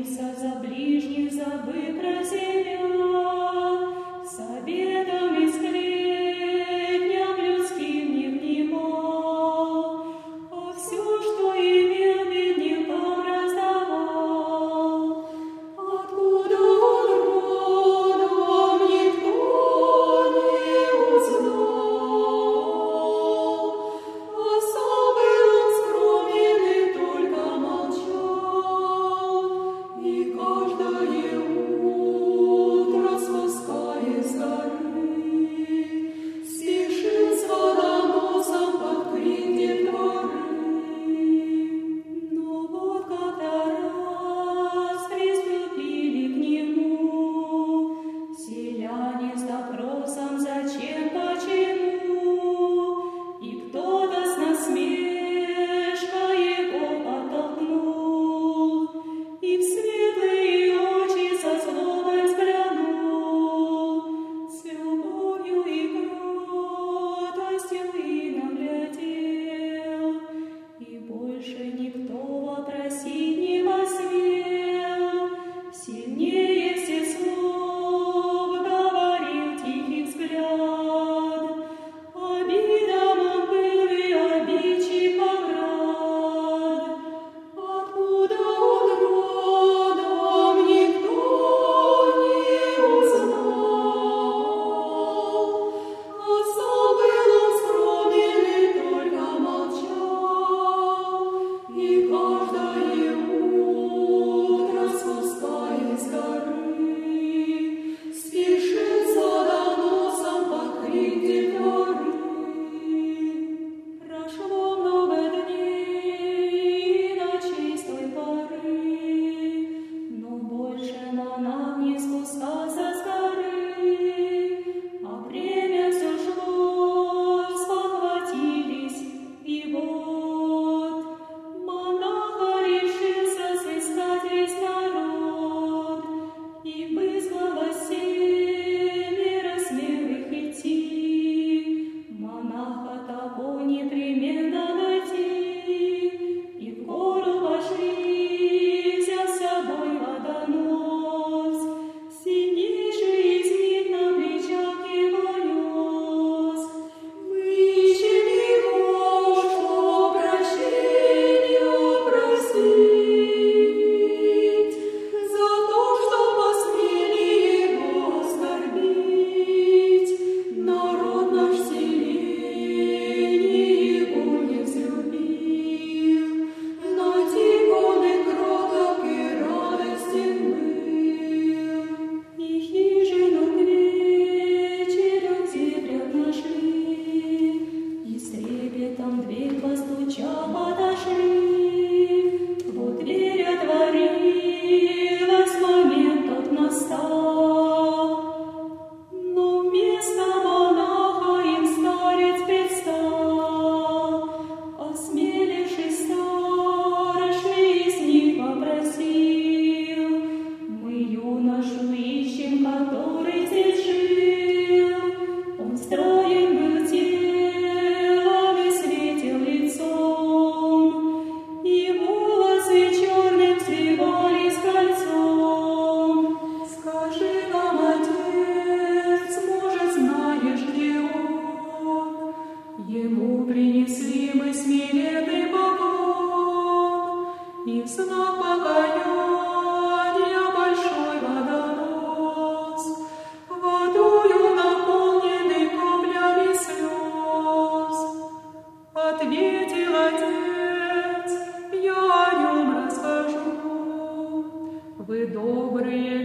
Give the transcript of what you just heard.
молился за ближних, забыв про себя, советом и сплетням людским не внимал, а все, что имел, беднякам раздавал. Откуда он родом, никто не узнал, а сам был он скромен и только молчал, и каждое утро, спускаясь с горы, спешил с водоносом под крик детворы. Но вот как-то раз приступили к нему селяне с допросом: зачем, почему? И кто-то с насмешкой его подтолкнул, и в светлые очи со злобой взглянул, с любовью и кротостью и наглядел, и больше никто вопросить не посмел. Сильнее всех слов говорил тихий взгляд, обидам он был и обидчиком рад. Откуда он родом, никто не узнал, а сам был он скромен и только молчал, и каждое утро, спускаясь с горы, спешил с водоносом под крик детворы. Прошло много дней и ночей с той поры, но больше монах не спускался с горы, а время все шло, спохватились, и вот монаха решился сыскать весь народ, и вызвало семеро смелых идти, монаха того непременно найти. И в гору пошли, взяв с собой водонос, сильнейший из них на плечах его нес. Мы ищем его, чтоб прощения просить, за то, что посмели его оскорбить. Народ наш селение его не взлюбил, но тихон и кроток и радостен был. И хижину к вечеру к зебрят нашли, и с трепетом дверь постучав отошли. Вот дверь отворилась, момент тот настал, но вместо монаха им старец предстал. Осмелившись, старший из них попросил: мы юношу ищем, который здесь жил. Он строен был телом и светил лицом, и волосы черным сливались кольцом. Скажи нам, отец, может, знаешь, где он? Ему принесли мы смиренный поклон, и в знак покаяния большой водонос, водою наполненный каплями слез. Ответил отец: я о нем расскажу. Вы добрые